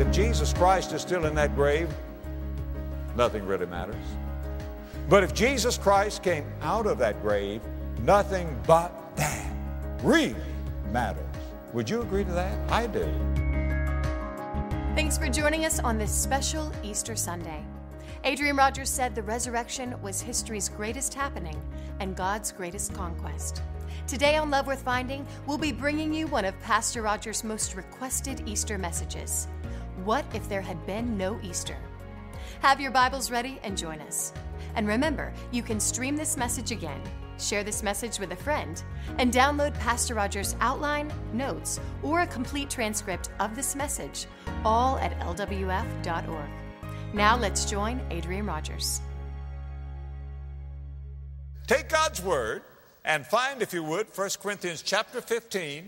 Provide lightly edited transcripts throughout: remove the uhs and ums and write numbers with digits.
If Jesus Christ is still in that grave, nothing really matters. But if Jesus Christ came out of that grave, nothing but that really matters. Would you agree to that? I do. Thanks for joining us on this special Easter Sunday. Adrian Rogers said the resurrection was history's greatest happening and God's greatest conquest. Today on Love Worth Finding, we'll be bringing you one of Pastor Rogers' most requested Easter messages. What if there had been no Easter? Have your Bibles ready and join us. And remember, you can stream this message again, share this message with a friend, and download Pastor Rogers' outline, notes, or a complete transcript of this message, all at lwf.org. Now let's join Adrian Rogers. Take God's Word and find, if you would, 1 Corinthians chapter 15,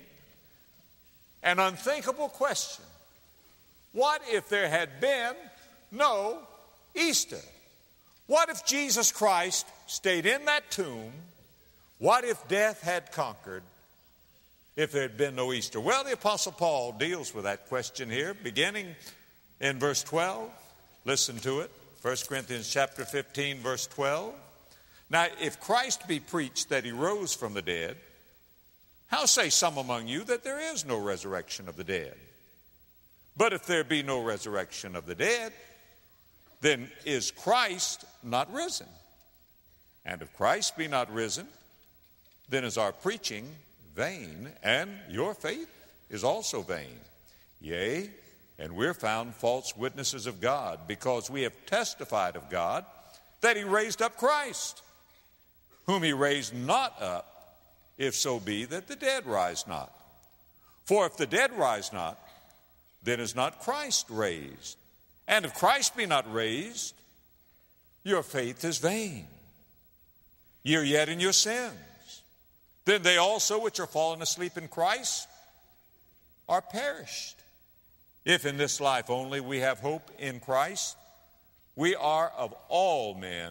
an unthinkable question. What if there had been no Easter? What if Jesus Christ stayed in that tomb? What if death had conquered if there had been no Easter? Well, the Apostle Paul deals with that question here, beginning in verse 12. Listen to it, 1 Corinthians chapter 15, verse 12. Now, if Christ be preached that he rose from the dead, how say some among you that there is no resurrection of the dead? But if there be no resurrection of the dead, then is Christ not risen? And if Christ be not risen, then is our preaching vain, and your faith is also vain. Yea, and we're found false witnesses of God, because we have testified of God that he raised up Christ, whom he raised not up, if so be that the dead rise not. For if the dead rise not, then is not Christ raised. And if Christ be not raised, your faith is vain. Ye are yet in your sins. Then they also which are fallen asleep in Christ are perished. If in this life only we have hope in Christ, we are of all men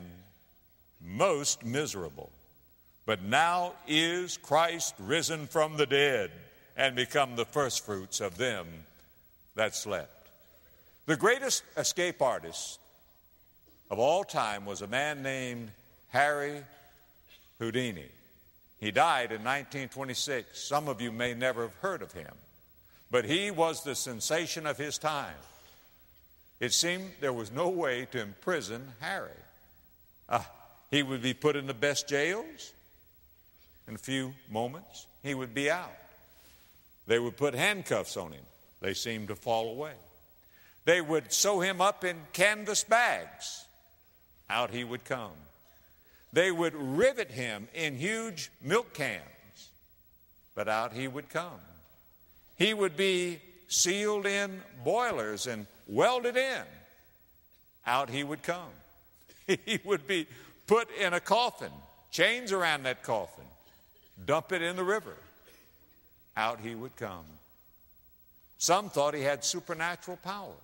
most miserable. But now is Christ risen from the dead and become the firstfruits of them that slept. The greatest escape artist of all time was a man named Harry Houdini. He died in 1926. Some of you may never have heard of him, but he was the sensation of his time. It seemed there was no way to imprison Harry. He would be put in the best jails. In a few moments, he would be out. They would put handcuffs on him. They seemed to fall away. They would sew him up in canvas bags. Out he would come. They would rivet him in huge milk cans. But out he would come. He would be sealed in boilers and welded in. Out he would come. He would be put in a coffin, chains around that coffin, dump it in the river. Out he would come. Some thought he had supernatural powers.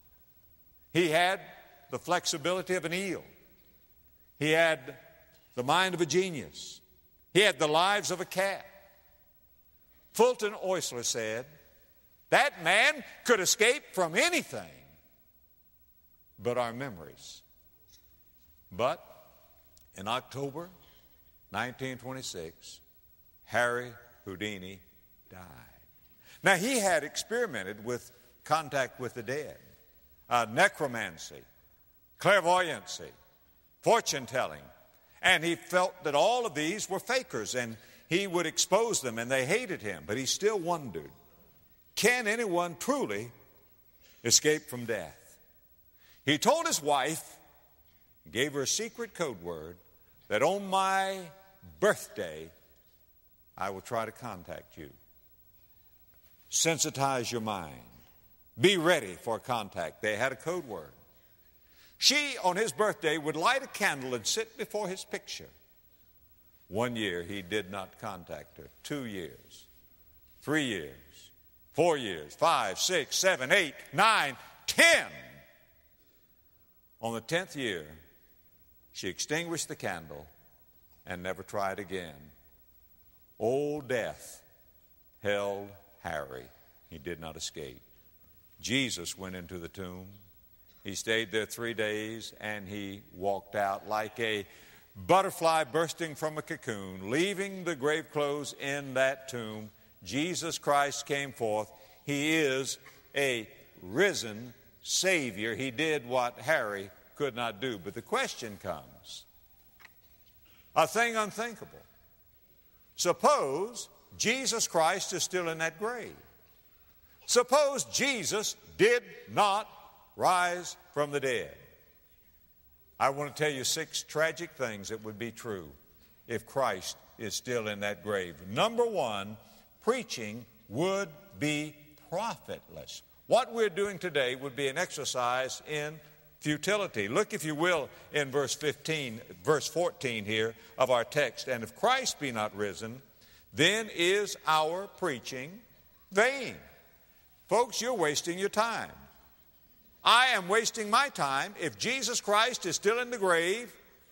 He had the flexibility of an eel. He had the mind of a genius. He had the lives of a cat. Fulton Oisler said, that man could escape from anything but our memories. But in October 1926, Harry Houdini died. Now, he had experimented with contact with the dead, necromancy, clairvoyancy, fortune-telling, and he felt that all of these were fakers, and he would expose them, and they hated him. But he still wondered, can anyone truly escape from death? He told his wife, gave her a secret code word, that on my birthday, I will try to contact you. Sensitize your mind. Be ready for contact. They had a code word. She, on his birthday, would light a candle and sit before his picture. 1 year, he did not contact her. 2 years, 3 years, 4 years, 5, 6, 7, 8, 9, 10. On the 10th year, she extinguished the candle and never tried again. Old death held Harry. He did not escape. Jesus went into the tomb. He stayed there 3 days, and he walked out like a butterfly bursting from a cocoon, leaving the grave clothes in that tomb. Jesus Christ came forth. He is a risen Savior. He did what Harry could not do. But the question comes, a thing unthinkable. Suppose Jesus Christ is still in that grave. Suppose Jesus did not rise from the dead. I want to tell you 6 tragic things that would be true if Christ is still in that grave. Number 1, preaching would be profitless. What we're doing today would be an exercise in futility. Look, if you will, in verse 14 here of our text. And if Christ be not risen, then is our preaching vain. Folks, you're wasting your time. I am wasting my time. If Jesus Christ is still in the grave,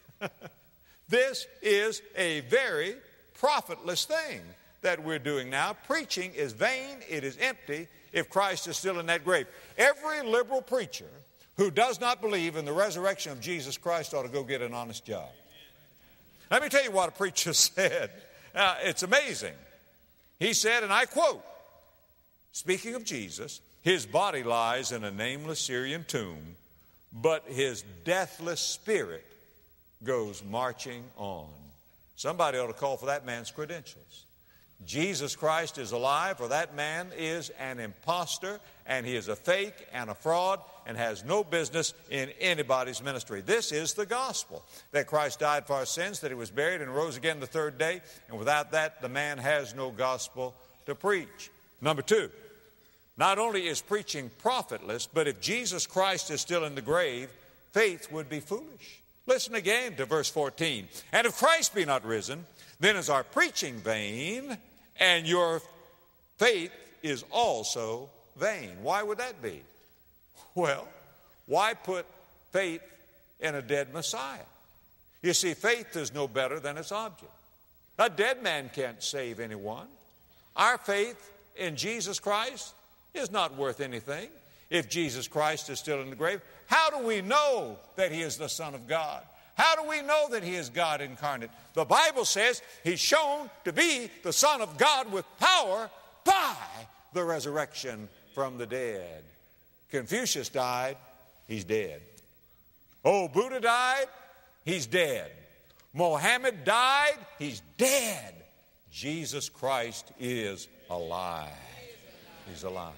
this is a very profitless thing that we're doing now. Preaching is vain. It is empty if Christ is still in that grave. Every liberal preacher who does not believe in the resurrection of Jesus Christ ought to go get an honest job. Let me tell you what a preacher said. It's amazing. He said, and I quote, speaking of Jesus, his body lies in a nameless Syrian tomb, but his deathless spirit goes marching on. Somebody ought to call for that man's credentials. Jesus Christ is alive, or that man is an imposter, and he is a fake and a fraud and has no business in anybody's ministry. This is the gospel, that Christ died for our sins, that he was buried and rose again the 3rd day, and without that, the man has no gospel to preach. Number 2, not only is preaching profitless, but if Jesus Christ is still in the grave, faith would be foolish. Listen again to verse 14. And if Christ be not risen, then is our preaching vain, and your faith is also vain. Why would that be? Well, why put faith in a dead Messiah? You see, faith is no better than its object. A dead man can't save anyone. Our faith in Jesus Christ is not worth anything if Jesus Christ is still in the grave. How do we know that he is the Son of God? How do we know that he is God incarnate? The Bible says he's shown to be the Son of God with power by the resurrection from the dead. Confucius died, he's dead. Oh, Buddha died, he's dead. Mohammed died, he's dead. Jesus Christ is alive. He's alive.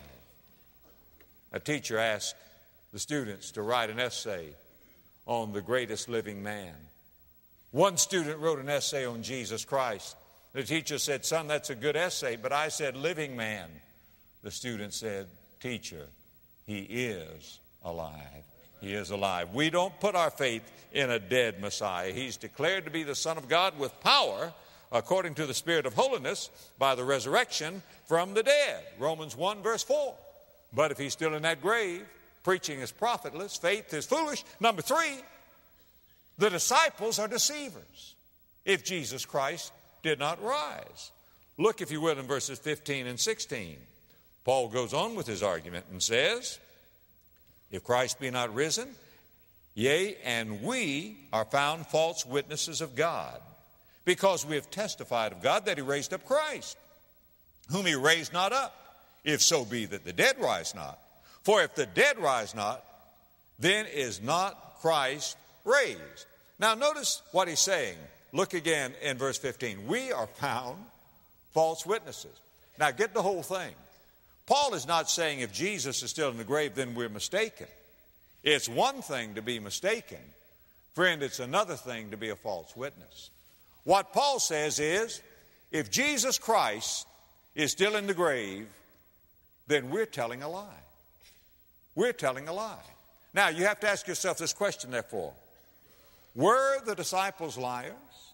A teacher asked the students to write an essay on the greatest living man. One student wrote an essay on Jesus Christ. The teacher said, son, that's a good essay, but I said living man. The student said, teacher, he is alive. He is alive. We don't put our faith in a dead Messiah. He's declared to be the Son of God with power according to the Spirit of holiness by the resurrection from the dead. Romans 1 verse 4. But if he's still in that grave, preaching is profitless, faith is foolish. Number 3, the disciples are deceivers if Jesus Christ did not rise. Look, if you will, in verses 15 and 16. Paul goes on with his argument and says, if Christ be not risen, yea, and we are found false witnesses of God, because we have testified of God that he raised up Christ, whom he raised not up, if so be that the dead rise not. For if the dead rise not, then is not Christ raised. Now notice what he's saying. Look again in verse 15. We are found false witnesses. Now get the whole thing. Paul is not saying if Jesus is still in the grave, then we're mistaken. It's one thing to be mistaken. Friend, it's another thing to be a false witness. What Paul says is, if Jesus Christ is still in the grave, then we're telling a lie. We're telling a lie. Now, you have to ask yourself this question, therefore. Were the disciples liars?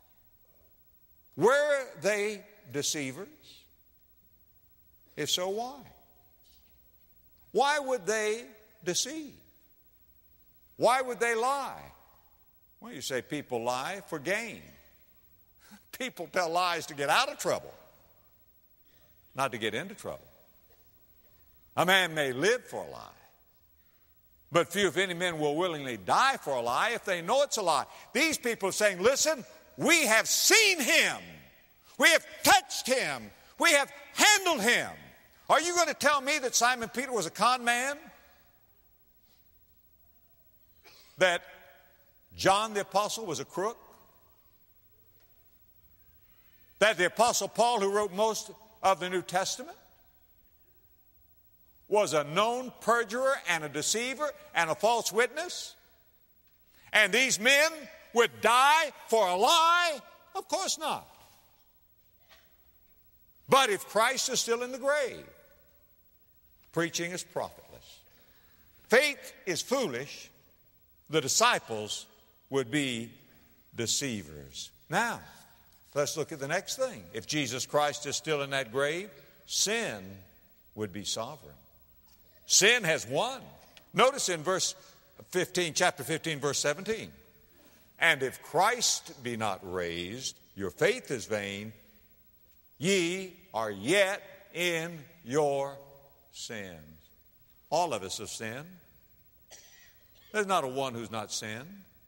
Were they deceivers? If so, why? Why would they deceive? Why would they lie? Well, you say people lie for gain. People tell lies to get out of trouble, not to get into trouble. A man may live for a lie, but few, if any, men will willingly die for a lie if they know it's a lie. These people are saying, listen, we have seen him. We have touched him. We have handled him. Are you going to tell me that Simon Peter was a con man? That John the Apostle was a crook? That the Apostle Paul, who wrote most of the New Testament, was a known perjurer and a deceiver and a false witness? And these men would die for a lie? Of course not. But if Christ is still in the grave, preaching is profitless. Faith is foolish. The disciples would be deceivers. Now, let's look at the next thing. If Jesus Christ is still in that grave, sin would be sovereign. Sin has won. Notice in verse 15, chapter 15, verse 17. And if Christ be not raised, your faith is vain. Ye are yet in your sins. All of us have sinned. There's not a one who's not sinned.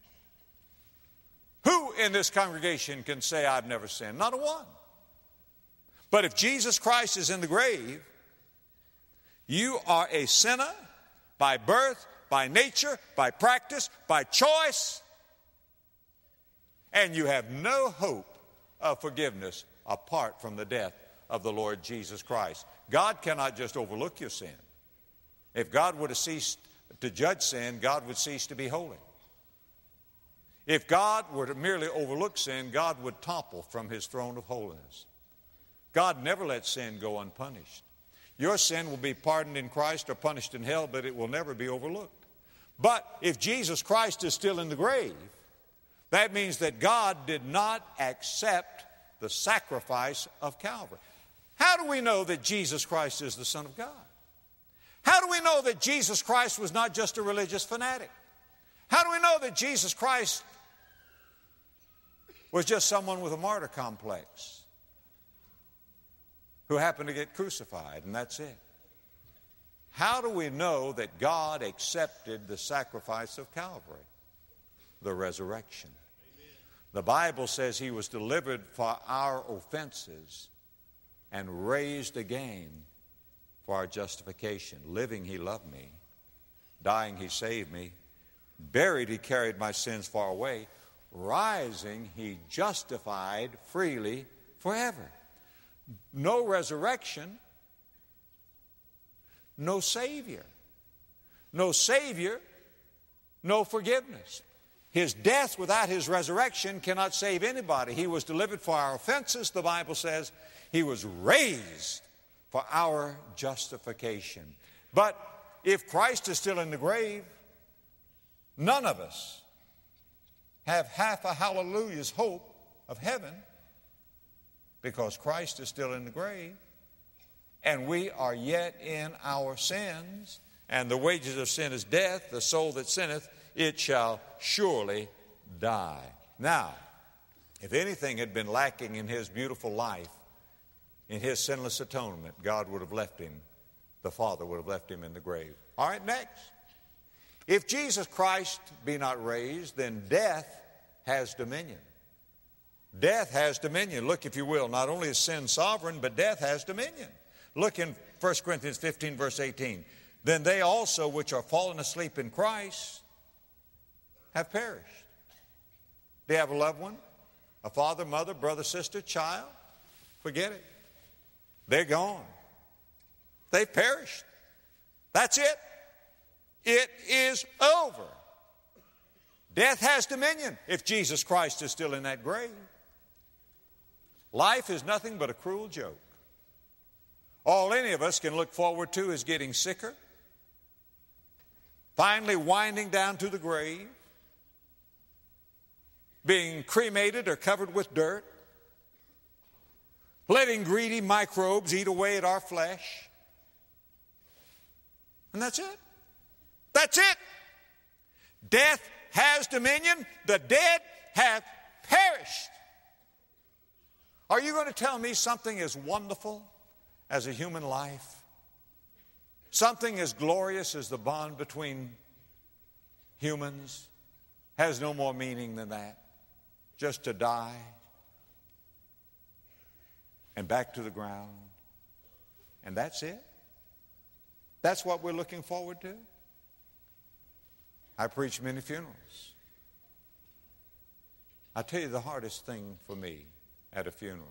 Who in this congregation can say, I've never sinned? Not a one. But if Jesus Christ is in the grave, you are a sinner by birth, by nature, by practice, by choice, and you have no hope of forgiveness apart from the death of the Lord Jesus Christ. God cannot just overlook your sin. If God were to cease to judge sin, God would cease to be holy. If God were to merely overlook sin, God would topple from his throne of holiness. God never lets sin go unpunished. Your sin will be pardoned in Christ or punished in hell, but it will never be overlooked. But if Jesus Christ is still in the grave, that means that God did not accept the sacrifice of Calvary. How do we know that Jesus Christ is the Son of God? How do we know that Jesus Christ was not just a religious fanatic? How do we know that Jesus Christ was just someone with a martyr complex who happened to get crucified and that's it? How do we know that God accepted the sacrifice of Calvary? The resurrection. The Bible says he was delivered for our offenses and raised again for our justification. Living, he loved me. Dying, he saved me. Buried, he carried my sins far away. Rising, he justified freely forever. No resurrection, no Savior. No Savior, no forgiveness. His death without his resurrection cannot save anybody. He was delivered for our offenses, the Bible says. He was raised for our justification. But if Christ is still in the grave, none of us have half a hallelujah's hope of heaven because Christ is still in the grave and we are yet in our sins, and the wages of sin is death. The soul that sinneth, it shall surely die. Now, if anything had been lacking in his beautiful life, in his sinless atonement, God would have left him, the Father would have left him in the grave. All right, next. If Jesus Christ be not raised, then death has dominion. Death has dominion. Look, if you will, not only is sin sovereign, but death has dominion. Look in 1 Corinthians 15, verse 18. Then they also which are fallen asleep in Christ have perished. Do you have a loved one? A father, mother, brother, sister, child? Forget it. They're gone. They've perished. That's it. It is over. Death has dominion if Jesus Christ is still in that grave. Life is nothing but a cruel joke. All any of us can look forward to is getting sicker, finally winding down to the grave, being cremated or covered with dirt, letting greedy microbes eat away at our flesh. And that's it. That's it. Death has dominion. The dead have perished. Are you going to tell me something as wonderful as a human life Something as glorious as the bond between humans has no more meaning than that. Just to die and back to the ground. And that's it. That's what we're looking forward to. I preach many funerals. I tell you, the hardest thing for me at a funeral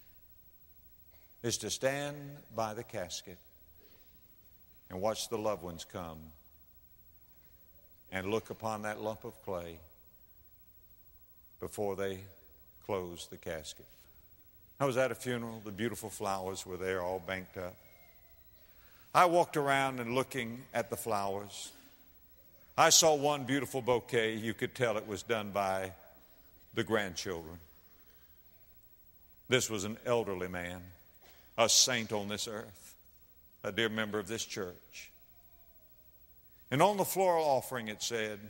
is to stand by the casket and watch the loved ones come and look upon that lump of clay before they close the casket. I was at a funeral. The beautiful flowers were there, all banked up. I walked around and looking at the flowers. I saw one beautiful bouquet. You could tell it was done by the grandchildren. This was an elderly man, a saint on this earth, a dear member of this church. And on the floral offering it said,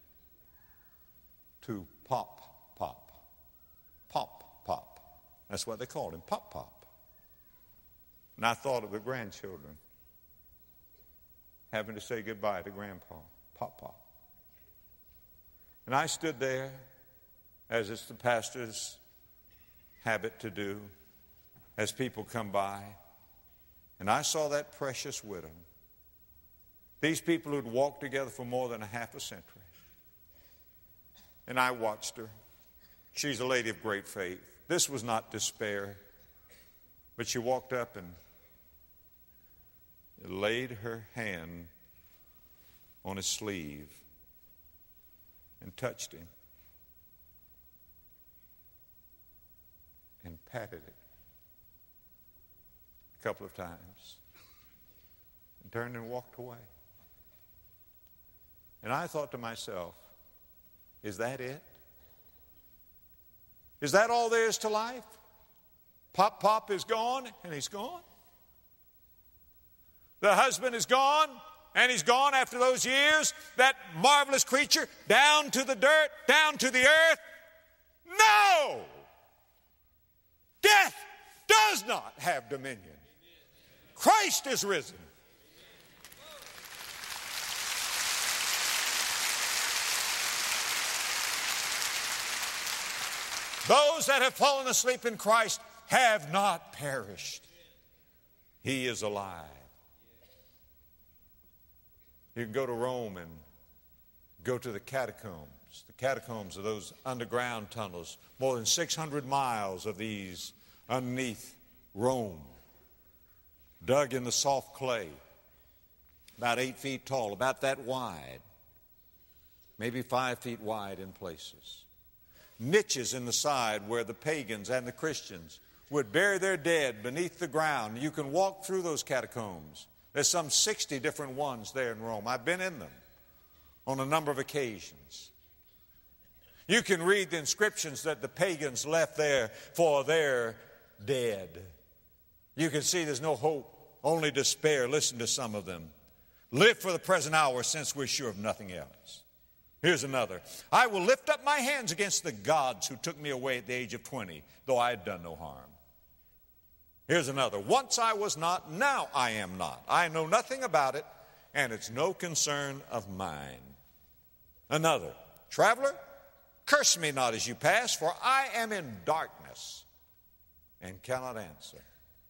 to Pop, Pop. Pop, Pop. That's what they called him, Pop, Pop. And I thought of the grandchildren having to say goodbye to Grandpa, Pop, Pop. And I stood there, as it's the pastor's habit to do, as people come by, and I saw that precious widow. These people who'd walked together for more than a half a century. And I watched her. She's a lady of great faith. This was not despair, but she walked up and laid her hand on his sleeve and touched him and patted it a couple of times and turned and walked away. And I thought to myself, is that it? Is that all there is to life? Pop, Pop is gone, and he's gone. The husband is gone, and he's gone after those years. That marvelous creature, down to the dirt, down to the earth. No! Death does not have dominion. Christ is risen. Those that have fallen asleep in Christ have not perished. He is alive. You can go to Rome and go to the catacombs. The catacombs are those underground tunnels, more than 600 miles of these underneath Rome, dug in the soft clay, about 8 feet tall, about that wide, maybe 5 feet wide in places. Niches in the side where the pagans and the Christians would bury their dead beneath the ground. You can walk through those catacombs. There's some 60 different ones there in Rome. I've been in them on a number of occasions. You can read the inscriptions that the pagans left there for their dead. You can see there's no hope, only despair. Listen to some of them. Live for the present hour, since we're sure of nothing else. Here's another. I will lift up my hands against the gods who took me away at the age of 20, though I had done no harm. Here's another. Once I was not, now I am not. I know nothing about it, and it's no concern of mine. Another. Traveler, curse me not as you pass, for I am in darkness and cannot answer.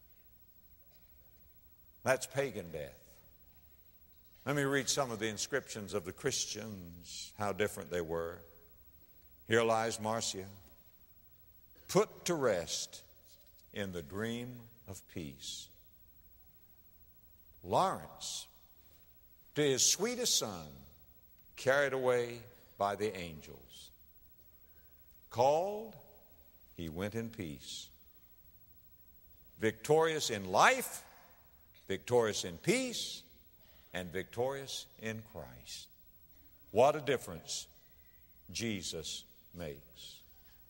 That's pagan death. Let me read some of the inscriptions of the Christians, how different they were. Here lies Marcia, put to rest in the dream of peace. Lawrence, to his sweetest son, carried away by the angels. Called, he went in peace. Victorious in life, victorious in peace, and victorious in Christ. What a difference Jesus makes.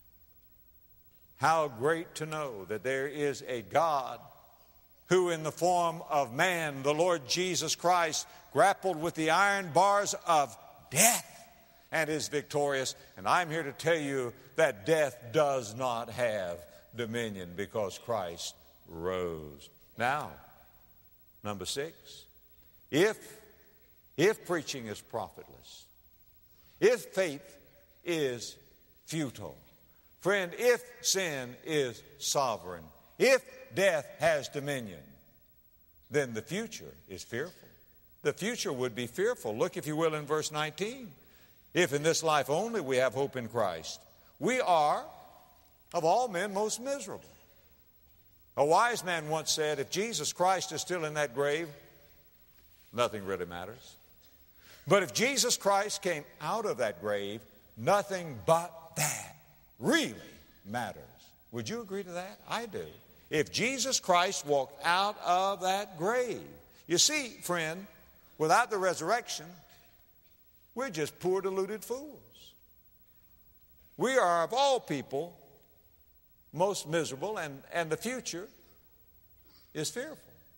How great to know that there is a God who in the form of man, the Lord Jesus Christ, grappled with the iron bars of death and is victorious. And I'm here to tell you that death does not have dominion because Christ rose. Now, number 6. If preaching is profitless, if faith is futile, friend, if sin is sovereign, if death has dominion, then the future is fearful. The future would be fearful. Look, if you will, in verse 19. If in this life only we have hope in Christ, we are, of all men, most miserable. A wise man once said, if Jesus Christ is still in that grave, nothing really matters. But if Jesus Christ came out of that grave, nothing but that really matters. Would you agree to that? I do. If Jesus Christ walked out of that grave. You see, friend, without the resurrection, we're just poor deluded fools. We are, of all people, most miserable, and the future is fearful.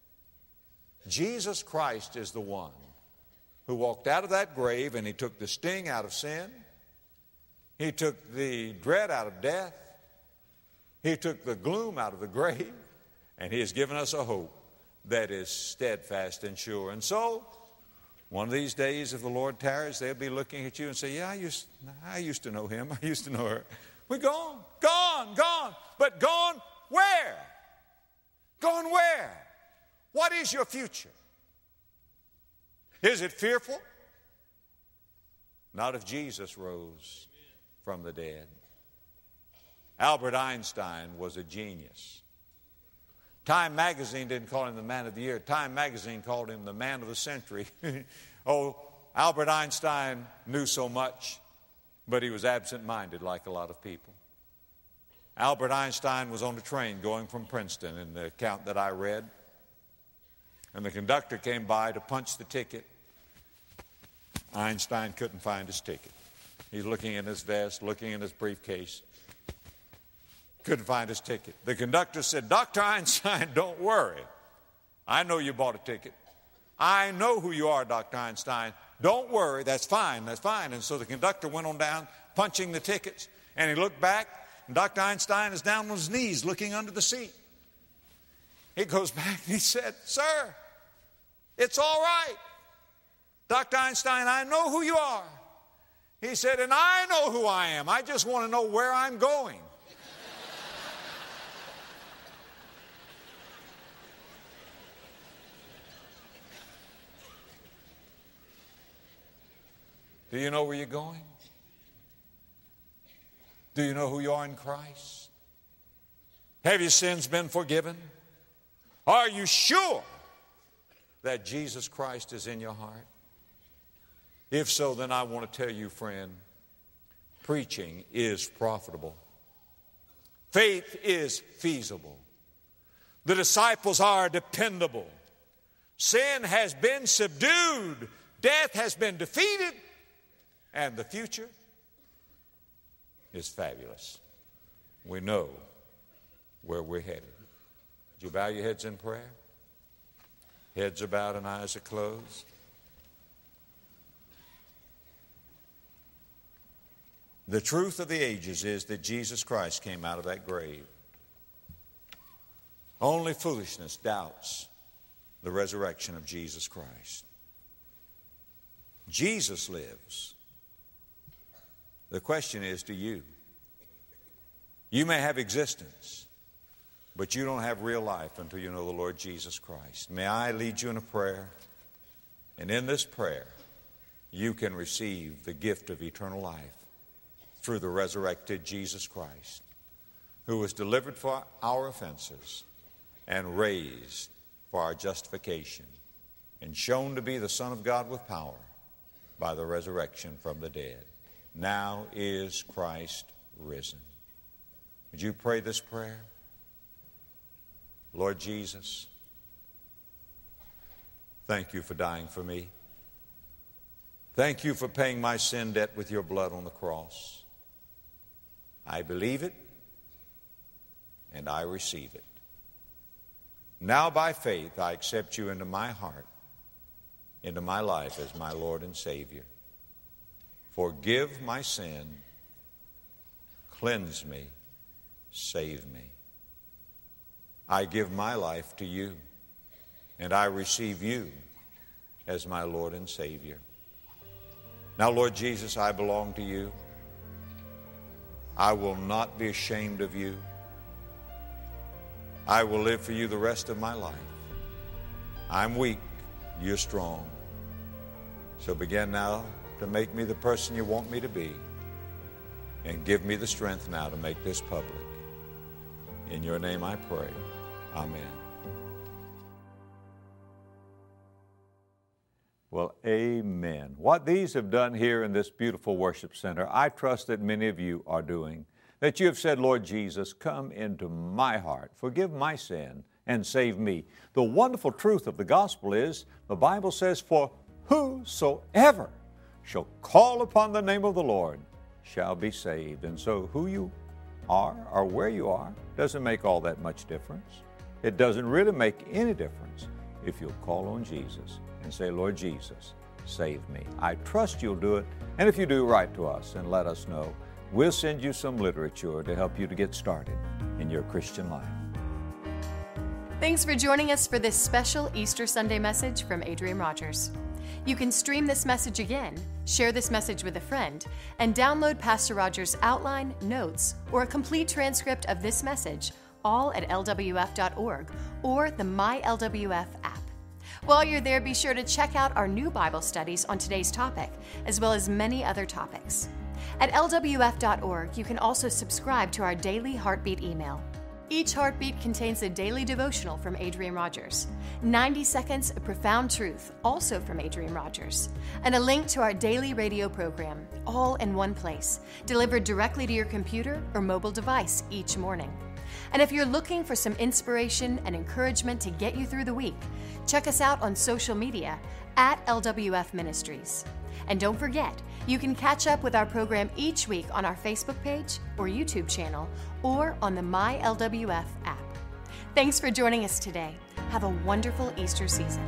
Jesus Christ is the one who walked out of that grave, and he took the sting out of sin. He took the dread out of death. He took the gloom out of the grave, and he has given us a hope that is steadfast and sure. And so, one of these days, if the Lord tarries, they'll be looking at you and say, yeah, I used to know him. I used to know her. We're gone. But gone where? Gone where? What is your future? Is it fearful? Not if Jesus rose from the dead. Albert Einstein was a genius. Time magazine didn't call him the man of the year. Time magazine called him the man of the century. Oh, Albert Einstein knew so much, but he was absent-minded like a lot of people. Albert Einstein was on a train going from Princeton in the account that I read, and the conductor came by to punch the ticket. Einstein couldn't find his ticket. He's looking in his vest, looking in his briefcase. Couldn't find his ticket. The conductor said, Dr. Einstein, don't worry. I know you bought a ticket. I know who you are, Dr. Einstein. Don't worry. That's fine. And so the conductor went on down, punching the tickets, and he looked back, and Dr. Einstein is down on his knees looking under the seat. He goes back and he said, Sir, it's all right. Dr. Einstein, I know who you are. He said, and I know who I am. I just want to know where I'm going. Do you know where you're going? Do you know who you are in Christ? Have your sins been forgiven? Are you sure that Jesus Christ is in your heart? If so, then I want to tell you, friend, preaching is profitable. Faith is feasible. The disciples are dependable. Sin has been subdued. Death has been defeated. And the future is fabulous. We know where we're headed. Would you bow your heads in prayer? Heads are bowed and eyes are closed. The truth of the ages is that Jesus Christ came out of that grave. Only foolishness doubts the resurrection of Jesus Christ. Jesus lives. The question is to you. You may have existence, but you don't have real life until you know the Lord Jesus Christ. May I lead you in a prayer? And in this prayer, you can receive the gift of eternal life through the resurrected Jesus Christ, who was delivered for our offenses and raised for our justification and shown to be the Son of God with power by the resurrection from the dead. Now is Christ risen. Would you pray this prayer? Lord Jesus, thank you for dying for me. Thank you for paying my sin debt with your blood on the cross. I believe it and I receive it. Now by faith I accept you into my heart, into my life as my Lord and Savior. Forgive my sin, cleanse me, save me. I give my life to you, and I receive you as my Lord and Savior. Now, Lord Jesus, I belong to you. I will not be ashamed of you. I will live for you the rest of my life. I'm weak, you're strong. So begin now to make me the person you want me to be, and give me the strength now to make this public. In your name I pray. Amen. Well, amen. What these have done here in this beautiful worship center, I trust that many of you are doing. That you have said, Lord Jesus, come into my heart, forgive my sin, and save me. The wonderful truth of the gospel is, the Bible says, for whosoever shall call upon the name of the Lord shall be saved. And so who you are or where you are doesn't make all that much difference. It doesn't really make any difference if you'll call on Jesus and say, Lord Jesus, save me. I trust you'll do it. And if you do, write to us and let us know. We'll send you some literature to help you to get started in your Christian life. Thanks for joining us for this special Easter Sunday message from Adrian Rogers. You can stream this message again, share this message with a friend, and download Pastor Rogers' outline, notes, or a complete transcript of this message, all at lwf.org or the MyLWF app. While you're there, be sure to check out our new Bible studies on today's topic, as well as many other topics. At lwf.org, you can also subscribe to our daily Heartbeat email. Each Heartbeat contains a daily devotional from Adrian Rogers, 90 seconds of profound truth, also from Adrian Rogers, and a link to our daily radio program, all in one place, delivered directly to your computer or mobile device each morning. And if you're looking for some inspiration and encouragement to get you through the week, check us out on social media at LWF Ministries. And don't forget, you can catch up with our program each week on our Facebook page or YouTube channel or on the MyLWF app. Thanks for joining us today. Have a wonderful Easter season.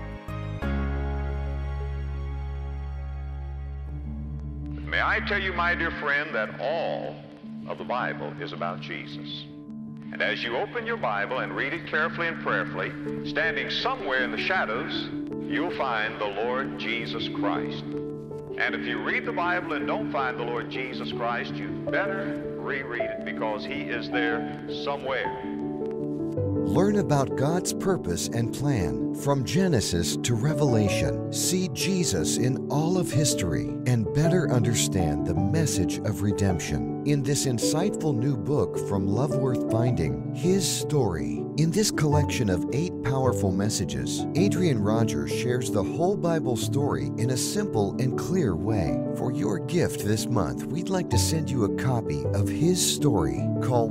May I tell you, my dear friend, that all of the Bible is about Jesus. And as you open your Bible and read it carefully and prayerfully, standing somewhere in the shadows, you'll find the Lord Jesus Christ. And if you read the Bible and don't find the Lord Jesus Christ, you'd better reread it, because He is there somewhere. Learn about God's purpose and plan from Genesis to Revelation. See Jesus in all of history and better understand the message of redemption in this insightful new book from Love Worth Finding, His Story. In this collection of 8 powerful messages, Adrian Rogers shares the whole Bible story in a simple and clear way. For your gift this month, we'd like to send you a copy of His Story. Call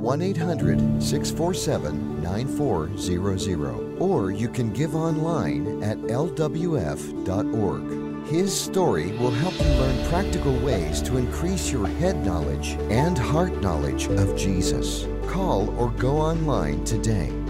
1-800-647-9400, or you can give online at lwf.org. His Story will help you learn practical ways to increase your head knowledge and heart knowledge of Jesus. Call or go online today.